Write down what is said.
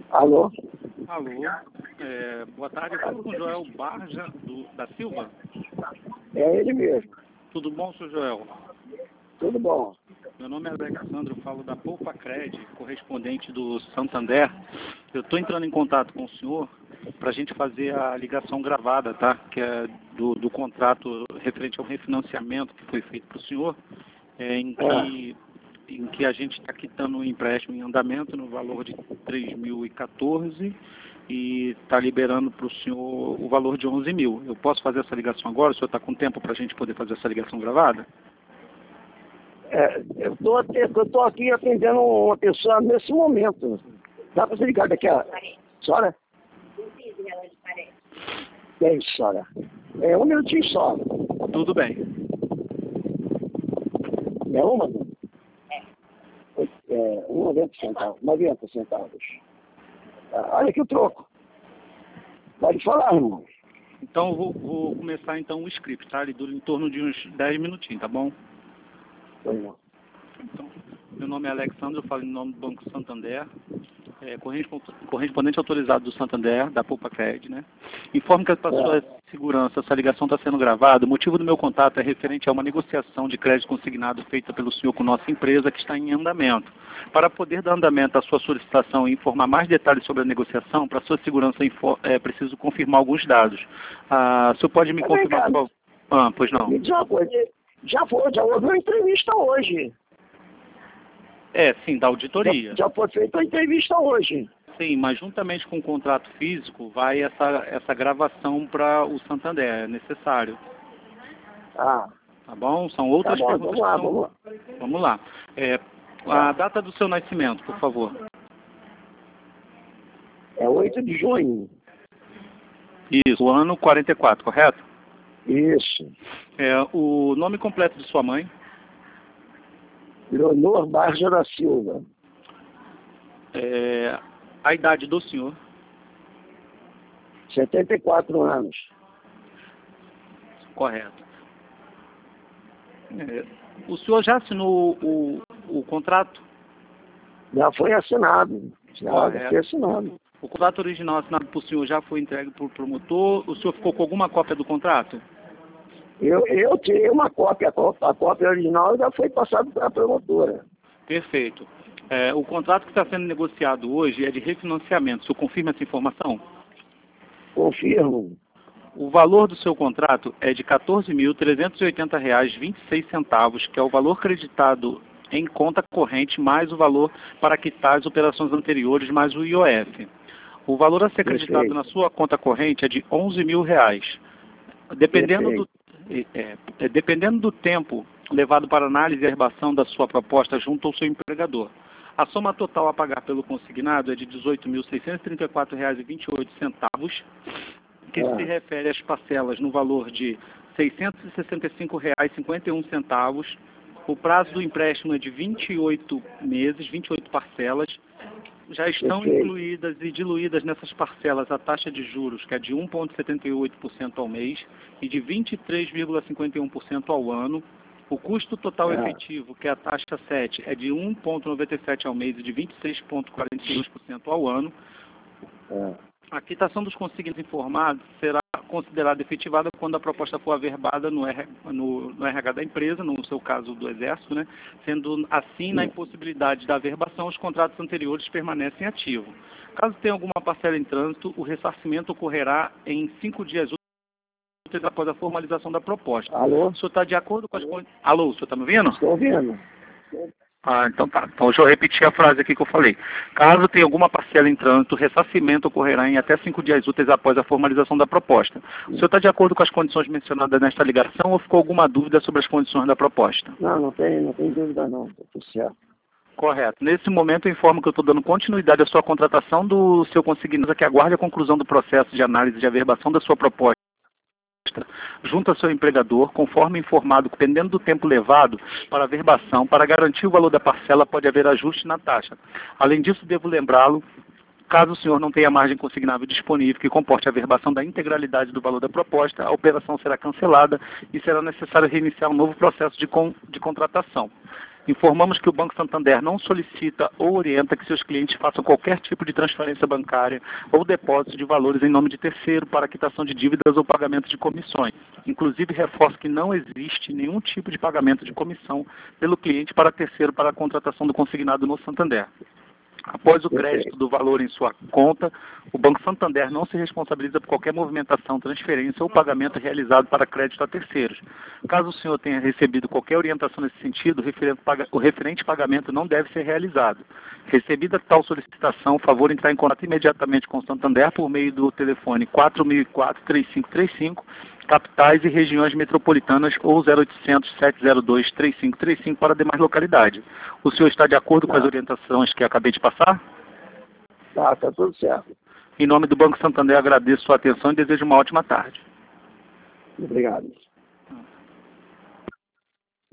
Alô? Alô, boa tarde, eu falo com o Joel Barja da Silva. É ele mesmo. Tudo bom, senhor Joel? Tudo bom. Meu nome é Alexandre, eu falo da Poupa Cred, correspondente do Santander. Eu estou entrando em contato com o senhor para a gente fazer a ligação gravada, tá? Que é do contrato referente ao refinanciamento que foi feito para o senhor, em que a gente está quitando um empréstimo em andamento no valor de 3.014 e está liberando para o senhor o valor de 11 mil. Eu posso fazer essa ligação agora? O senhor está com tempo para a gente poder fazer essa ligação gravada? Eu tô aqui atendendo uma pessoa nesse momento. Dá para você ligar daqui a... Senhora? É isso, senhora. Um minutinho só. Tudo bem. É uma? 90 centavos. 90 centavos. Olha aqui o troco. Pode falar, irmão. Então, eu vou começar então o script, tá? Ele dura em torno de uns 10 minutinhos, tá bom? Então, meu nome é Alexandre, eu falo em nome do Banco Santander, correspondente autorizado do Santander, da Poupa Cred, né? Informo que para sua segurança, essa ligação está sendo gravada. O motivo do meu contato é referente a uma negociação de crédito consignado feita pelo senhor com nossa empresa que está em andamento. Para poder dar andamento à sua solicitação e informar mais detalhes sobre a negociação, para sua segurança é preciso confirmar alguns dados. O senhor pode me confirmar, por favor? Pois não. Me diz uma coisa. Já houve uma entrevista hoje. Sim, da auditoria. Já foi feita a entrevista hoje. Sim, mas juntamente com o contrato físico, vai essa gravação para o Santander, é necessário. Tá bom? São outras perguntas. Vamos lá. Vamos lá. A data do seu nascimento, por favor. É 8 de junho. Isso, o ano 44, correto? Isso. O nome completo de sua mãe? Leonor Barja da Silva. A idade do senhor? 74 anos. Correto. O senhor já assinou o contrato? Já foi assinado. Já foi assinado. O contrato original assinado por senhor já foi entregue por promotor? O senhor ficou com alguma cópia do contrato? Eu tirei uma cópia. A cópia original já foi passada para a promotora. Perfeito. O contrato que está sendo negociado hoje é de refinanciamento. O senhor confirma essa informação? Confirmo. O valor do seu contrato é de R$ 14.380,26, que é o valor creditado em conta corrente, mais o valor para quitar as operações anteriores, mais o IOF. O valor a ser creditado na sua conta corrente é de R$ 11 mil. Dependendo do tempo levado para análise e averbação da sua proposta junto ao seu empregador. A soma total a pagar pelo consignado é de R$ 18.634,28, que se refere às parcelas no valor de R$ 665,51. O prazo do empréstimo é de 28 meses, 28 parcelas. Já estão incluídas e diluídas nessas parcelas a taxa de juros, que é de 1,78% ao mês e de 23,51% ao ano. O custo total efetivo, que é a taxa 7, é de 1,97% ao mês e de 26,42% ao ano. A quitação dos consignados informados será considerada efetivada quando a proposta for averbada no RH da empresa, no seu caso do Exército, né? Sendo assim, na impossibilidade da averbação, os contratos anteriores permanecem ativos. Caso tenha alguma parcela em trânsito, o ressarcimento ocorrerá em 5 dias úteis após a formalização da proposta. Alô? O senhor está de acordo com as condições? Alô, o senhor está me ouvindo? Estou ouvindo. Então tá. Então deixa eu repetir a frase aqui que eu falei. Caso tenha alguma parcela em trânsito, o ressarcimento ocorrerá em até 5 dias úteis após a formalização da proposta. O senhor está de acordo com as condições mencionadas nesta ligação ou ficou alguma dúvida sobre as condições da proposta? Não tem dúvida não. Está tudo certo. Correto. Nesse momento eu informo que eu estou dando continuidade à sua contratação do seu consignado, que aguarde a conclusão do processo de análise de averbação da sua proposta junto ao seu empregador, conforme informado, dependendo do tempo levado para a averbação, para garantir o valor da parcela, pode haver ajuste na taxa. Além disso, devo lembrá-lo, caso o senhor não tenha margem consignável disponível que comporte a averbação da integralidade do valor da proposta, a operação será cancelada e será necessário reiniciar um novo processo de contratação. Informamos que o Banco Santander não solicita ou orienta que seus clientes façam qualquer tipo de transferência bancária ou depósito de valores em nome de terceiro para quitação de dívidas ou pagamento de comissões. Inclusive, reforço que não existe nenhum tipo de pagamento de comissão pelo cliente para terceiro para a contratação do consignado no Santander. Após o crédito do valor em sua conta, o Banco Santander não se responsabiliza por qualquer movimentação, transferência ou pagamento realizado para crédito a terceiros. Caso o senhor tenha recebido qualquer orientação nesse sentido, o referente pagamento não deve ser realizado. Recebida tal solicitação, favor entrar em contato imediatamente com o Santander por meio do telefone 4004-3535, capitais e regiões metropolitanas ou 0800-702-3535 para demais localidades. O senhor está de acordo com as orientações que acabei de passar? Tá tudo certo. Em nome do Banco Santander, agradeço sua atenção e desejo uma ótima tarde. Obrigado.